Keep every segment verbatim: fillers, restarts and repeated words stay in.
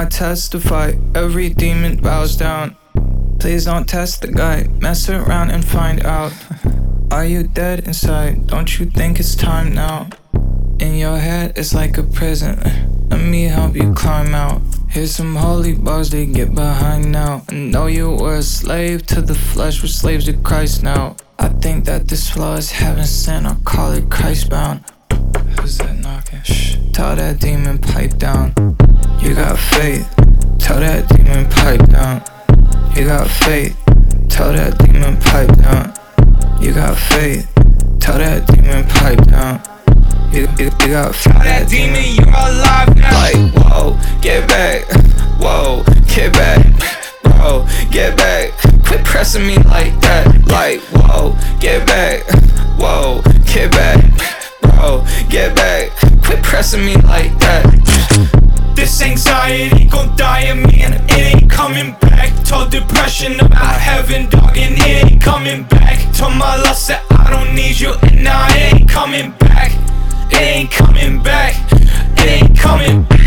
I testify, every demon bows down. Please don't test the guy, mess around and find out. Are you dead inside? Don't you think it's time now? In your head it's like a prison, let me help you climb out. Here's some holy bars they get behind now. I know you were a slave to the flesh, we're slaves to Christ now. I think that this flow is heaven sent, I'll call it Christ bound. Who's that knocking? Shh, tell that demon pipe down. You got faith, tell that demon pipe down. You got faith, tell that demon pipe down. You got faith, tell that demon pipe down. You, you, you got faith, tell that demon you're alive now. Like, whoa, get back, whoa, get back, bro, get back. Quit pressing me like that. Like, whoa, get back, whoa, get back, bro, get back. Quit pressing me like that. This anxiety gon' die in me and it ain't coming back. Told depression about heaven, dog, and it ain't coming back. Told my lust that I don't need you and now it ain't coming back. It ain't coming back. It ain't coming back.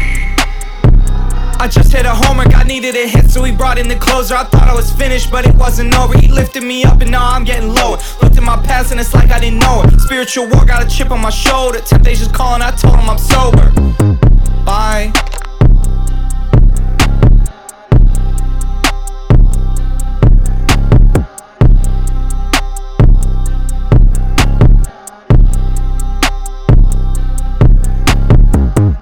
I just hit a homer, God needed a hit, so he brought in the closer. I thought I was finished, but it wasn't over. He lifted me up and now I'm getting lower. Looked at my past and it's like I didn't know it. Spiritual war, got a chip on my shoulder. Temptation's calling, I told him I'm sober. Bye.